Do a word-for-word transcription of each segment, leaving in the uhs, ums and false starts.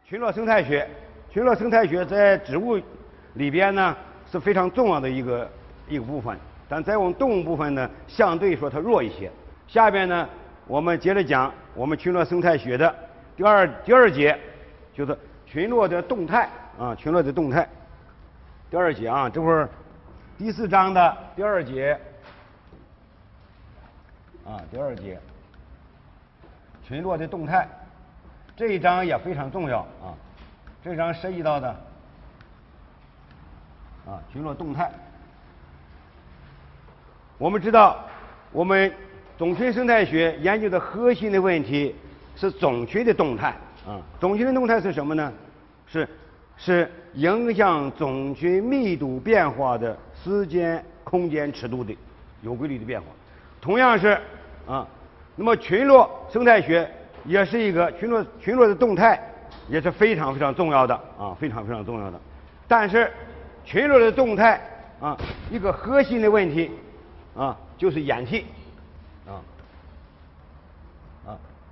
群落生态学，群落生态学在植物里边呢是非常重要的一个一个部分，但在我们动物部分呢，相对说它弱一些。下边呢，我们接着讲我们群落生态学的第二第二节，就是群落的动态啊，群落的动态。第二节啊，这会儿第四章的第二节啊，第二节群落的动态。这一章也非常重要啊，这一章涉及到的啊群落动态。我们知道，我们种群生态学研究的核心的问题是种群的动态啊。种群的动态是什么呢？是是影响种群密度变化的时间、空间、尺度的有规律的变化。同样是啊，那么群落生态学也是一个群落群落的动态，也是非常非常重要的啊，非常非常重要的。但是群落的动态啊，一个核心的问题啊，就是演替啊啊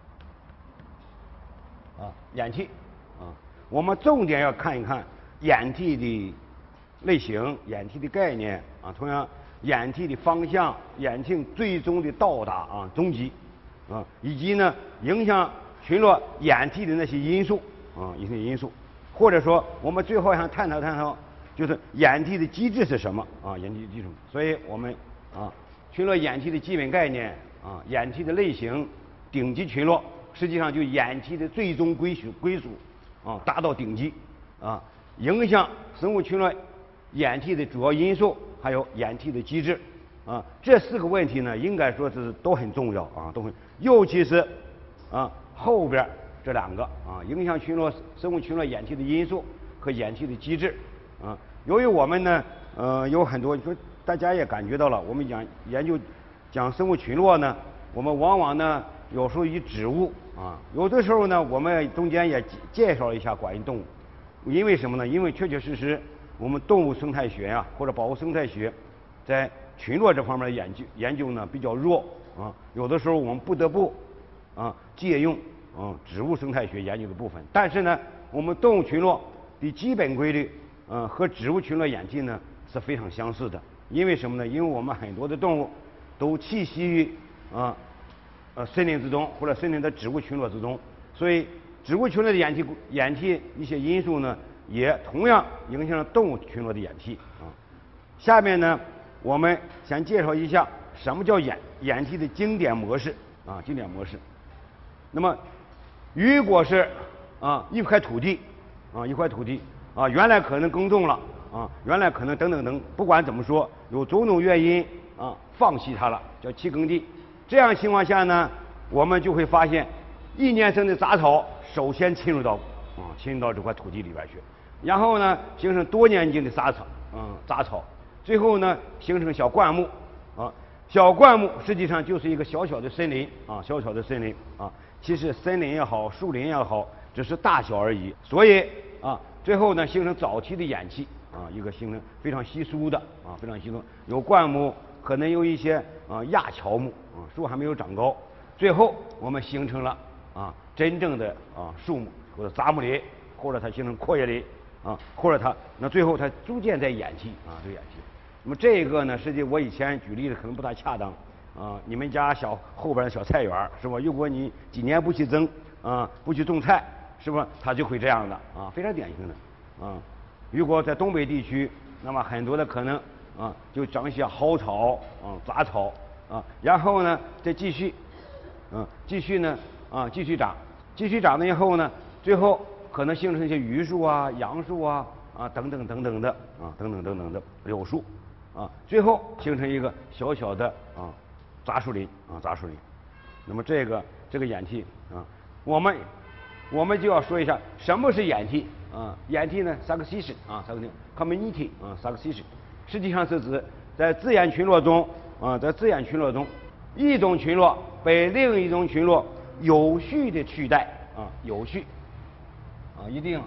啊演替啊，我们重点要看一看演替的类型、演替的概念啊，同样演替的方向、演替最终的到达啊终极。啊，以及呢，影响群落演替的那些因素啊，一些因素，或者说我们最后想探讨探讨，就是演替的机制是什么啊？演替的基础。所以我们啊，群落演替的基本概念啊，演替的类型，顶级群落实际上就演替的最终归属归属啊，达到顶级啊，影响生物群落演替的主要因素，还有演替的机制。啊，这四个问题呢，应该说是都很重要啊，都很，尤其是啊后边这两个啊，影响群落生物群落演替的因素和演替的机制啊。由于我们呢，呃，有很多，说大家也感觉到了，我们讲研究讲生物群落呢，我们往往呢有时候以植物啊，有的时候呢，我们中间也介绍一下关于动物，因为什么呢？因为确确实实我们动物生态学啊，或者保护生态学，在群落这方面的研究研究呢比较弱啊，有的时候我们不得不啊借用啊植物生态学研究的部分，但是呢，我们动物群落的基本规律啊和植物群落演替呢是非常相似的。因为什么呢？因为我们很多的动物都栖息于啊呃森林之中或者森林的植物群落之中，所以植物群落的演替演替一些因素呢，也同样影响了动物群落的演替啊。下面呢，我们先介绍一下什么叫演演替的经典模式啊，经典模式。那么，如果是啊一块土地啊一块土地啊，原来可能耕种了啊，原来可能等等等，不管怎么说，有种种原因啊放弃它了，叫弃耕地。这样情况下呢，我们就会发现，一年生的杂草首先侵入到啊侵入到这块土地里边去，然后呢形成多年间的杂草嗯杂草。最后呢，形成小灌木，啊，小灌木实际上就是一个小小的森林啊，小小的森林啊。其实森林也好，树林也好，只是大小而已。所以啊，最后呢，形成早期的演替啊，一个形成非常稀疏的啊，非常稀疏。有灌木，可能有一些啊亚乔木啊，树还没有长高。最后我们形成了啊真正的啊树木或者杂木林，或者它形成阔叶林啊，或者它那最后它逐渐在演替啊，这个演替。那么这个呢，实际我以前举例子可能不大恰当啊。你们家小后边的小菜园是吧？如果你几年不去增啊，不去种菜，是不是它就会这样的啊？非常典型的啊。如果在东北地区，那么很多的可能啊，就长一些蒿草啊、杂草啊，然后呢再继续，嗯、啊，继续呢啊继续长，继续长了以后呢，最后可能形成一些榆树啊、杨树啊啊等等等等的啊等等等等的柳树。啊，最后形成一个小小的啊杂树林啊杂树林。那么这个这个演替啊，我们我们就要说一下什么是演替啊？演替呢 ，succession 啊 ，succession，community 啊 ，succession， 实际上是指在自然群落中啊，在自然群落中，一种群落被另一种群落有序的取代啊，有序啊，一定啊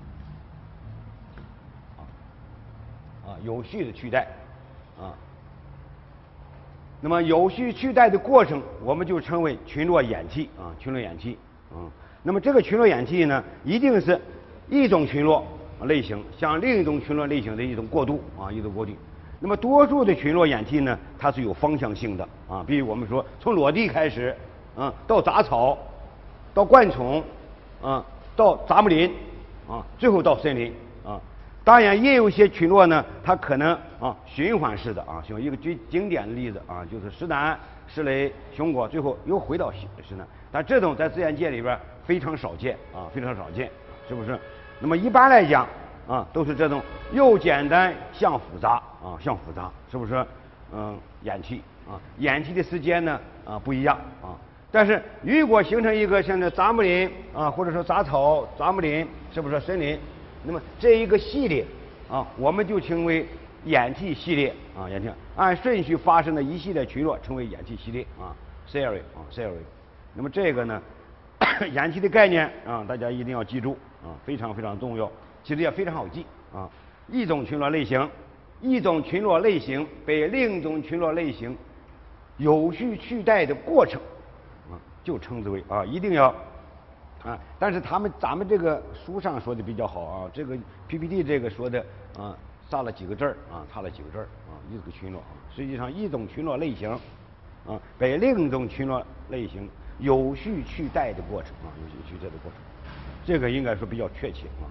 啊有序的取代。啊，那么有序取代的过程，我们就称为群落演替啊，群落演替啊。那么这个群落演替呢，一定是一种群落类型向另一种群落类型的一种过渡啊，一种过渡。那么多数的群落演替呢，它是有方向性的啊，比如我们说从裸地开始，啊，到杂草，到灌丛，啊，到杂木林，啊，最后到森林啊。当然也有一些群落呢，它可能啊循环式的啊，像一个最经典的例子啊，就是石楠、石雷、熊果，最后又回到石石楠。但这种在自然界里边非常少见啊，非常少见，是不是？那么一般来讲啊，都是这种又简单向复杂啊，向复杂，是不是？嗯，演替啊，演替的时间呢啊不一样啊。但是如果形成一个像这杂木林啊，或者说杂草、杂木林，是不是森林？那么这一个系列啊，我们就称为演替系列啊，演替按顺序发生的一系列群落称为演替系列啊 ，series 啊 series。那么这个呢，演替的概念啊，大家一定要记住啊，非常非常重要，其实也非常好记啊。一种群落类型，一种群落类型被另一种群落类型有序取代的过程啊，就称之为啊，一定要。啊，但是他们咱们这个书上说的比较好啊，这个 P P T 这个说的啊，差了几个字儿啊，差了几个字儿啊，一个群落啊，实际上一种群落类型啊，被另一种群落类型有序取代的过程啊，有序取代的过程，这个应该说比较确切啊。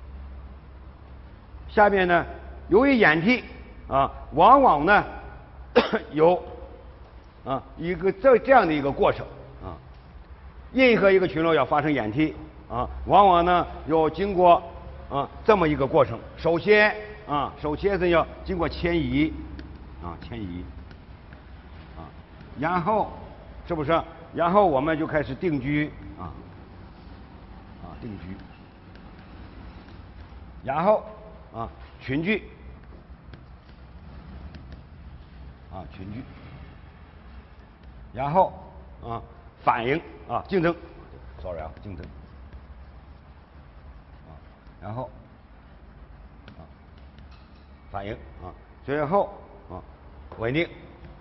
下面呢，由于演替啊，往往呢有啊一个这这样的一个过程。任何一个群落要发生演替啊，往往呢要经过啊这么一个过程。首先啊，首先是要经过迁移啊，迁移啊，然后是不是？然后我们就开始定居啊啊定居，然后啊群聚啊群聚，然后啊。反应啊，竞争 ，sorry 啊，竞争啊，然后啊，反应啊，最后啊，稳定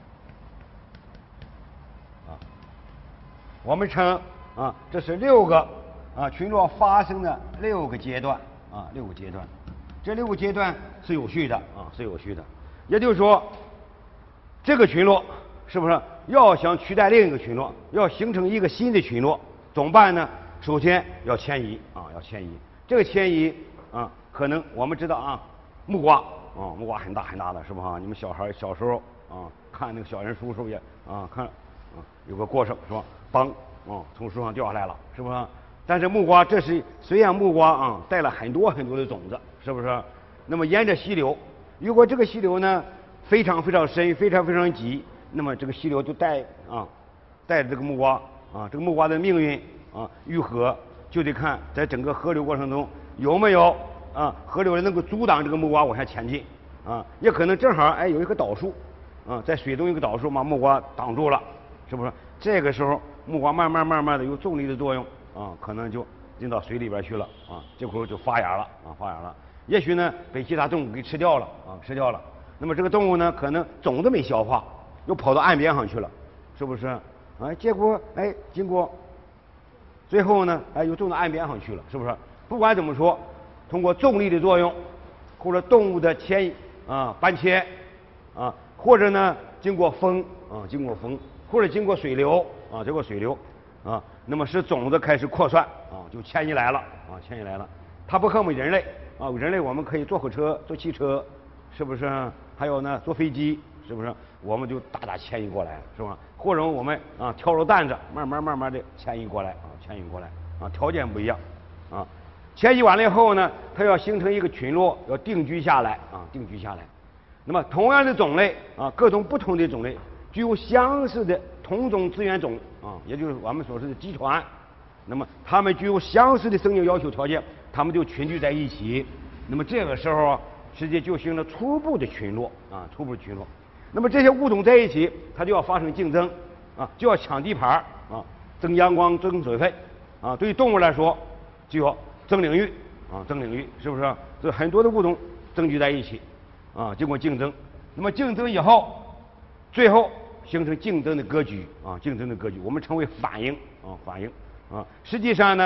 啊，我们称啊，这是六个啊群落发生的六个阶段啊，六个阶段，这六个阶段是有序的啊，是有序的，也就是说，这个群落是不是？要想取代另一个群落，要形成一个新的群落，怎么办呢？首先要迁移啊，要迁移。这个迁移啊，可能我们知道啊，木瓜啊，木瓜很大很大的，是吧？你们小孩小时候啊，看那个小人书时候也啊，看啊，有个过程是吧？梆啊，从树上掉下来了，是不是？但是木瓜这是虽然木瓜啊带了很多很多的种子，是不是？那么沿着溪流，如果这个溪流呢非常非常深，非常非常急。那么这个溪流就带啊，带着这个木瓜啊，这个木瓜的命运啊愈合，就得看在整个河流过程中有没有啊河流能够阻挡这个木瓜往下前进啊，也可能正好哎有一棵倒树啊，在水中一个倒树把木瓜挡住了，是不是？这个时候木瓜慢慢慢慢的有重力的作用啊，可能就进到水里边去了啊，这会儿就发芽了啊，发芽了。也许呢被其他动物给吃掉了啊，吃掉了。那么这个动物呢，可能种子没消化。又跑到岸边上去了，是不是？哎，结果哎，经过最后呢，哎，又种到岸边上去了，是不是？不管怎么说，通过重力的作用，或者动物的迁移啊、搬迁啊，或者呢经过风啊，经过风，或者经过水流啊，经过水流啊，那么使种子开始扩散啊，就迁移来了啊，迁移来了。它不和我们人类啊，人类我们可以坐火车、坐汽车，是不是？还有呢，坐飞机。是不是？我们就大大迁移过来，是吧？或者我们啊挑着担子，慢慢慢慢的迁移过来啊，迁移过来啊，条件不一样啊。迁移完了以后呢，它要形成一个群落，要定居下来啊，定居下来。那么同样的种类啊，各种不同的种类具有相似的同种资源种啊，也就是我们所说的集团。那么它们具有相似的生命要求条件，它们就群聚在一起。那么这个时候啊，实际就形成了初步的群落啊，初步的群落。那么这些物种在一起，它就要发生竞争啊，就要抢地盘啊，争阳光、争水分啊。对于动物来说，就要争领域啊，争领域，是不是？这很多的物种争聚在一起啊，经过竞争。那么竞争以后，最后形成竞争的格局啊，竞争的格局，我们称为反应啊，反应啊。实际上呢，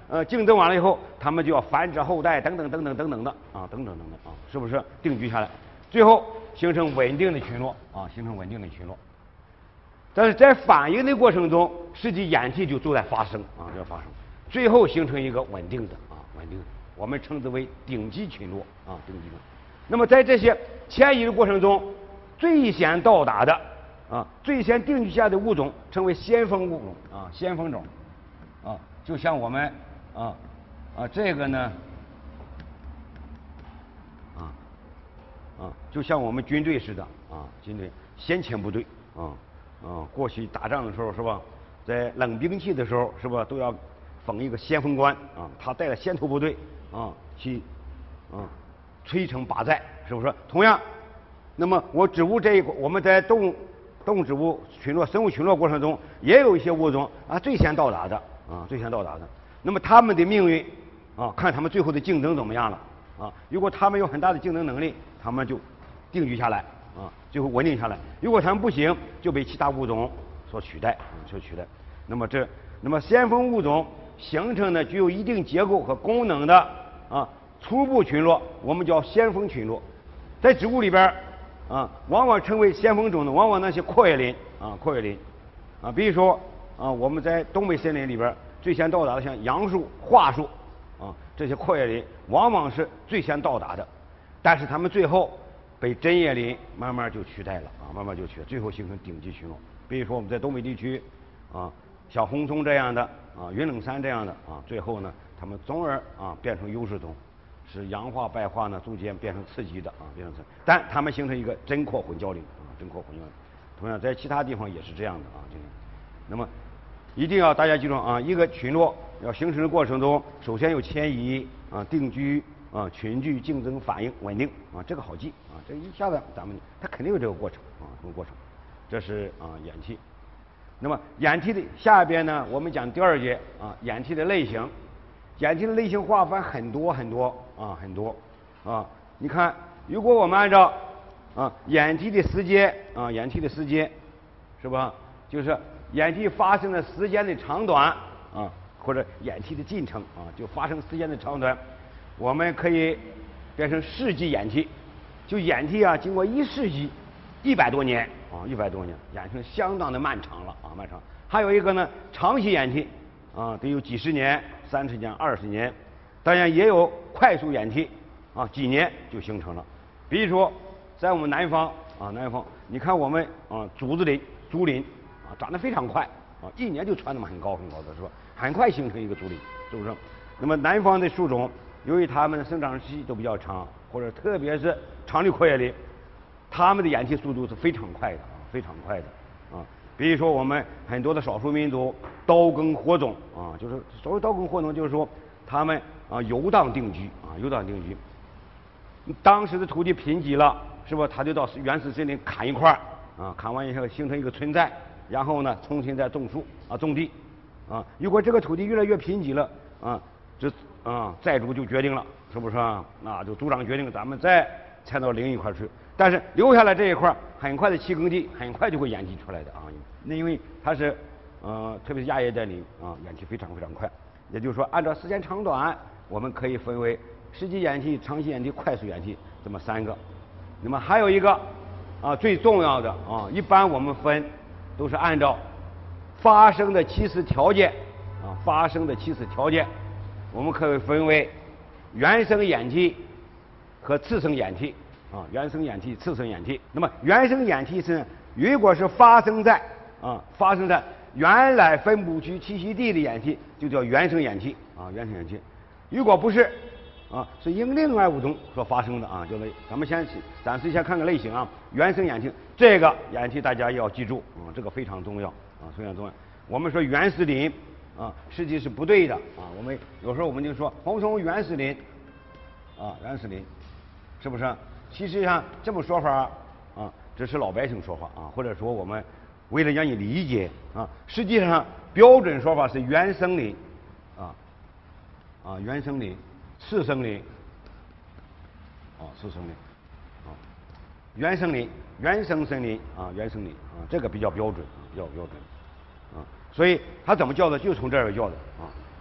呃竞争完了以后，它们就要繁殖后代，等等等等等等的啊，等等等等啊，是不是定居下来？最后形成稳定的群落啊，形成稳定的群落。但是在反应的过程中，实际演替就都在发生啊，在发生，最后形成一个稳定的啊，稳定的，我们称之为顶级群落啊，顶级群落。那么在这些迁移的过程中，最先到达的啊，最先定居下的物种称为先锋物种啊，先锋种啊，就像我们啊啊这个呢啊啊，就像我们军队似的啊，军队先遣部队啊。啊，过去打仗的时候是吧，在冷兵器的时候是吧，都要封一个先锋官啊，他带了先头部队啊去啊摧城拔寨，是不是？同样，那么我植物这一块，我们在动动植物群落、生物群落过程中，也有一些物种啊最先到达的啊最先到达的，那么他们的命运啊，看他们最后的竞争怎么样了啊。如果他们有很大的竞争能力，他们就定居下来。啊，最后稳定下来。如果他们不行，就被其他物种所取代，嗯，所取代。那么这，那么先锋物种形成的具有一定结构和功能的啊初步群落，我们叫先锋群落。在植物里边啊，往往称为先锋种的，往往那些阔叶林啊，阔叶林啊，比如说啊，我们在东北森林里边最先到达的像杨树、桦树啊这些阔叶林，往往是最先到达的，但是它们最后被针叶林慢慢就取代了啊，慢慢就取代，最后形成顶级群落。比如说我们在东北地区啊，像红松这样的啊，云冷杉这样的啊，最后呢，它们从而啊变成优势种，使阳化败化呢逐渐变成次级的啊，变成次，但它们形成一个针阔混交林啊，针阔混交林。同样在其他地方也是这样的啊，这个。那么一定要大家记住啊，一个群落要形成的过程中，首先有迁移啊、定居。啊，群聚、竞争、反应、稳定啊，这个好记啊，这一下子咱们它肯定有这个过程啊，这个过程，这是啊演替。那么演替的下边呢，我们讲第二节啊，演替的类型，演替的类型划分很多很多啊，很多啊。你看，如果我们按照啊演替的时间啊，演替的时间是吧？就是演替发生的时间的长短啊，或者演替的进程啊，就发生时间的长短。我们可以变成世纪演替，就演替啊，经过一世纪，一百多年啊，一百多年，演成相当的漫长了啊，漫长。还有一个呢，长期演替啊，得有几十年、三十年、二十年，当然也有快速演替啊，几年就形成了。比如说，在我们南方啊，南方，你看我们啊，竹子林、竹林啊，长得非常快啊，一年就窜那么很高很高的是吧？很快形成一个竹林，是不是？那么南方的树种。由于它们的生长期都比较长，或者特别是常绿阔叶林，它们的演替速度是非常快的啊，非常快的啊。比如说我们很多的少数民族刀耕火种啊，就是所谓刀耕火种，就是说他们啊游荡定居啊，游荡定居。当时的土地贫瘠了，是不？他就到原始森林砍一块啊，砍完以后形成一个村寨，然后呢重新再种树啊，种地啊。如果这个土地越来越贫瘠了啊，这啊，债主就决定了，是不是啊？那就族长决定，咱们再迁到另一块去。但是留下来这一块，很快的弃耕地，很快就会演替出来的啊。那因为它是，呃，特别是亚热带林啊，演替非常非常快。也就是说，按照时间长短，我们可以分为实际演替、长期演替、快速演替这么三个。那么还有一个啊，最重要的啊，一般我们分都是按照发生的起始条件啊，发生的起始条件。我们可以分为原生演替和次生演替啊，原生演替、次生演替。那么原生演替是，如果是发生在啊发生在原来分布区栖息地的演替，就叫原生演替啊，原生演替。如果不是啊，是因另外物种所发生的啊，就是咱们先暂时先看个类型啊，原生演替这个演替大家要记住啊，这个非常重要啊，非常重要。我们说原始林。啊，实际是不对的啊！我们有时候我们就说红松原始林，啊，原始林，是不是？其实上这么说法啊，这是老百姓说法啊，或者说我们为了让你理解啊，实际上标准说法是原生林，啊，啊，原生林、次生林，啊，次生林，啊，原生林、原生森林啊，原生林啊，这个比较标准啊，比较标准。啊，所以它怎么叫的，就从这儿叫的啊。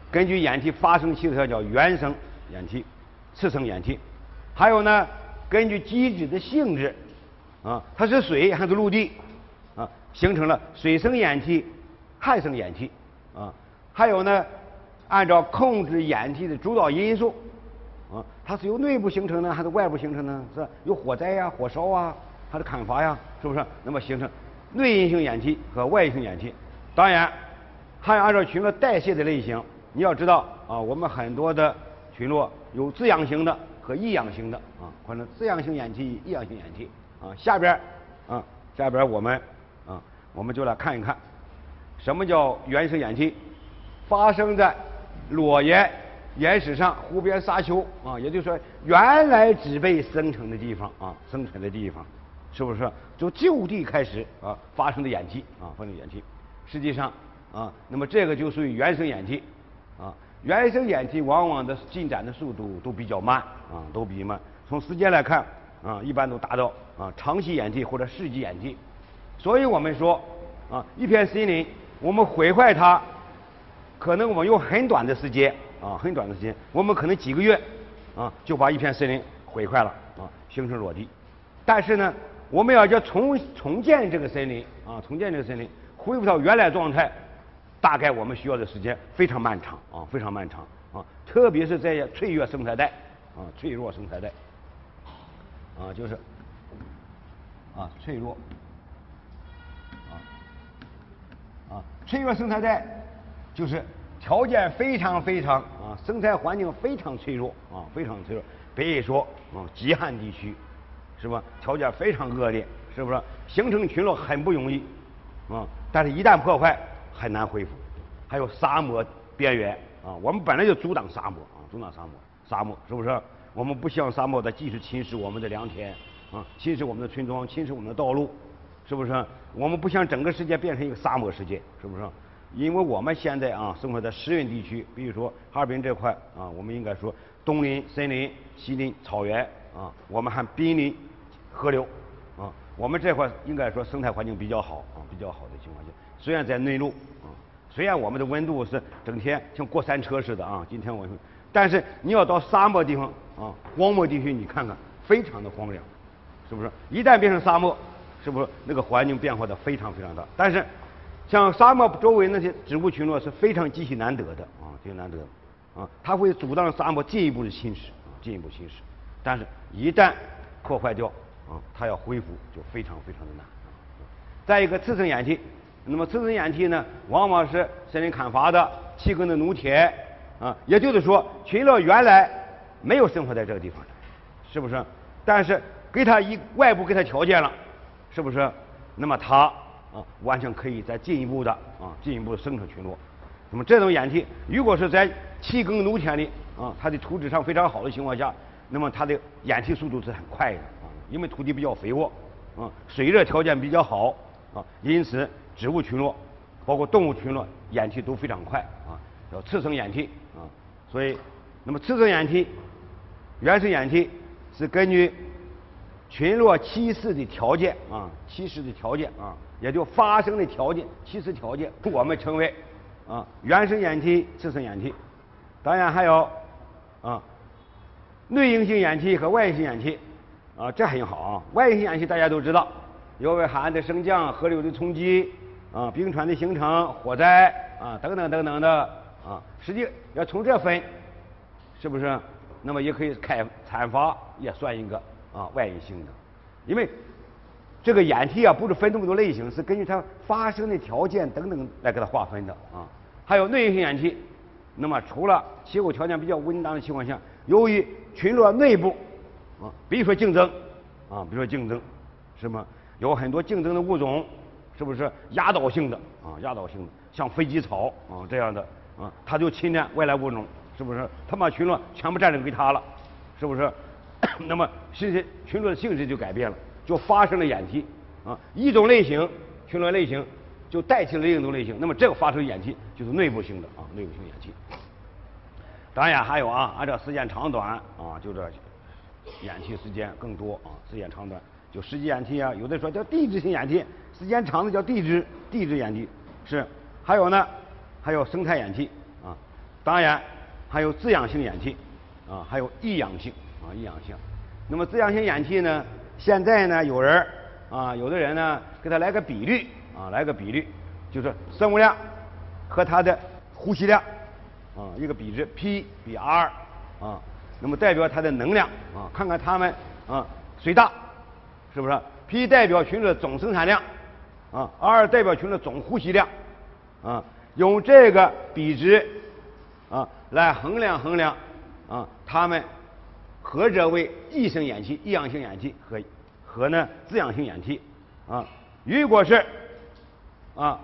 根据掩体发生气特叫原生掩体、次生掩体。还有呢，根据基质的性质，啊，它是水还是陆地，啊，形成了水生掩体、旱生掩体，啊，还有呢，按照控制掩体的主导因素，啊，它是由内部形成呢，还是外部形成呢？是有火灾呀、火烧啊，还是砍伐呀？是不是？那么形成内因性掩体和外因性掩体。当然，还要按照群落代谢的类型，你要知道啊，我们很多的群落有自养型的和异养型的啊，或者自养性掩体、异养性掩体啊。下边啊，下边我们啊，我们就来看一看什么叫原生掩体，发生在裸岩岩石上、湖边沙丘啊，也就是说原来植被生成的地方啊，生成的地方，是不是就就地开始啊发生的掩体啊，发生掩体？实际上啊，那么这个就属于原生掩体啊。原生掩体往往的进展的速度都比较慢啊，都比慢。从时间来看啊，一般都达到啊长期掩体或者世纪掩体。所以我们说啊，一片森林我们毁坏它，可能我们用很短的时间啊，很短的时间，我们可能几个月啊就把一片森林毁坏了啊，形成裸地。但是呢，我们要叫重重建这个森林啊，重建这个森林。恢复到原来状态，大概我们需要的时间非常漫长啊，非常漫长啊，特别是在脆弱生态带啊，脆弱生态带啊，就是啊脆弱啊啊脆弱生态带就是条件非常非常啊，生态环境非常脆弱啊，非常脆弱。比如说啊，极旱地区是吧？条件非常恶劣，是不是？形成群落很不容易啊。但是，一旦破坏，很难恢复。还有沙漠边缘啊，我们本来就阻挡沙漠啊，阻挡沙漠，沙漠是不是？我们不希望沙漠的继续侵蚀我们的良田啊，侵蚀我们的村庄，侵蚀我们的道路，是不是？我们不想整个世界变成一个沙漠世界，是不是？因为我们现在啊，生活在湿润地区，比如说哈尔滨这块啊，我们应该说东临森林，西临草原啊，我们还濒临河流啊。我们这块应该说生态环境比较好啊，比较好的情况下，虽然在内陆啊，虽然我们的温度是整天像过山车似的啊，今天我们，但是你要到沙漠地方啊，荒漠地区你看看，非常的荒凉，是不是？一旦变成沙漠，是不是那个环境变化的非常非常大？但是像沙漠周围那些植物群落是非常极其难得的啊，极其难得的啊，它会阻挡沙漠进一步的侵蚀啊，进一步侵蚀，但是一旦破坏掉。啊，它要恢复就非常非常的难。再一个次生掩体，那么次生掩体呢，往往是森林砍伐的、弃耕的农田啊，也就是说，群落原来没有生活在这个地方的，是不是？但是给它一外部给它条件了，是不是？那么它啊，完全可以再进一步的啊，进一步的生成群落。那么这种掩体，如果是在弃耕农田里啊，它的土质上非常好的情况下，那么它的掩体速度是很快的。因为土地比较肥沃，啊，水热条件比较好，啊，因此植物群落，包括动物群落掩体都非常快，啊，叫次生掩体，啊，所以，那么次生掩体、原生掩体是根据群落栖息的条件，啊，栖息的条件，啊，也就发生的条件、栖息条件，我们称为啊原生掩体、次生掩体。当然还有啊内因性掩体和外因性掩体。啊，这很好啊！外因性掩体大家都知道，由于海岸的升降、河流的冲击啊、冰川的形成、火灾啊等等等等的啊，实际要从这分，是不是？那么也可以开采伐也算一个啊外因性的，因为这个掩体啊不是分这么多类型，是根据它发生的条件等等来给它划分的啊。还有内因性掩体，那么除了气候条件比较温当的情况下，由于群落内部啊，比如说竞争，啊，比如说竞争，是吗？有很多竞争的物种，是不是压倒性的啊？压倒性的，像飞机草啊这样的啊，它就侵占外来物种，是不是？它把群落全部占领给它了，是不是？那么实际群落的性质就改变了，就发生了掩体啊，一种类型群落类型就代替了另一种类型，那么这个发生掩体就是内部性的啊，内部性掩体。当然还有啊，按照时间长短啊，就这。掩体时间更多啊，时间长短就时际掩体啊，有的说叫地质性掩体，时间长的叫地质地质掩体是，还有呢，还有生态掩体啊， 当然还有滋养性氧气，啊，还有异氧性啊，异氧性。那么滋养性氧气呢，现在呢有人啊，有的人呢给他来个比率啊，来个比率，就是生物量和它的呼吸量啊，一个比值 P 比 R 啊，那么代表它的能量啊，看看它们啊谁大，是不是 ？P 代表群的总生产量啊 ，R 代表群的总呼吸量啊，用这个比值啊来衡量衡量啊它们何者为异生氧气、异氧性氧气和和呢滋养性氧气啊。如果是啊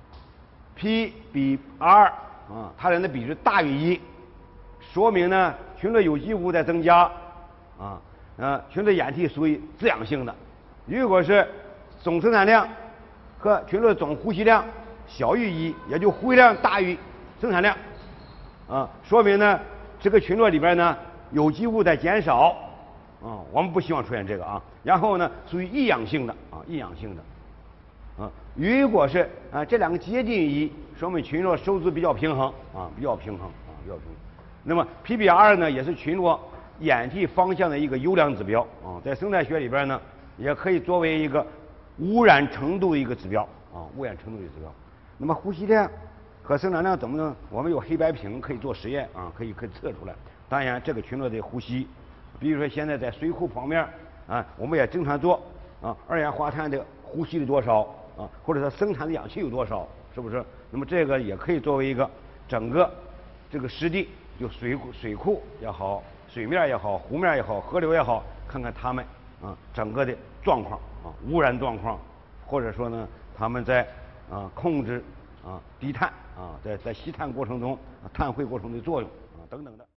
P 比 R 啊，它们的比值大于一，说明呢群的有机物在增加啊，呃群的氧气属于滋养性的。如果是总生产量和群的总呼吸量小于一，也就呼吸量大于生产量啊，说明呢这个群落里边呢有机物在减少啊，我们不希望出现这个啊。然后呢属于异氧性的啊，异氧性的。啊，如果是啊这两个接近一，说明群落收支比较平衡啊，比较平衡啊，比较平衡。那么 P 比 R 呢，也是群落氧气方向的一个优良指标啊，在生态学里边呢，也可以作为一个污染程度的一个指标啊，污染程度的指标。那么呼吸量和生产量怎么呢？我们有黑白瓶可以做实验啊，可以可以测出来。当然，这个群落的呼吸，比如说现在在水库旁边啊，我们也经常做啊，二氧化碳的呼吸的多少。啊，或者它生产的氧气有多少，是不是？那么这个也可以作为一个整个这个湿地，就水库、水库也好，水面也好，湖面也好，河流也好，看看它们啊整个的状况啊，污染状况，或者说呢，他们在啊控制啊低碳啊，在在吸碳过程中、啊、碳汇过程的作用啊等等的。